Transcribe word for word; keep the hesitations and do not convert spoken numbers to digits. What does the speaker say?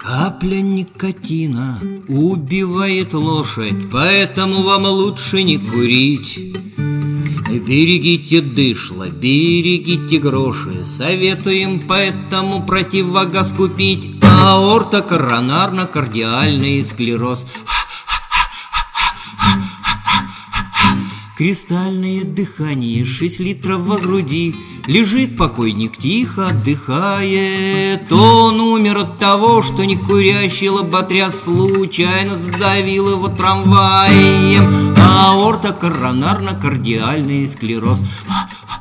Капля никотина убивает лошадь, поэтому вам лучше не курить. Берегите дышло, берегите гроши, советуем поэтому противогаз купить. Аорто-коронарно-кардиальный склероз. Кристальное дыхание, шесть литров во груди. Лежит покойник тихо, отдыхает. Он умер от того, что некурящий лоботряс случайно сдавил его трамваем. Аорто-коронарно-кардиальный склероз.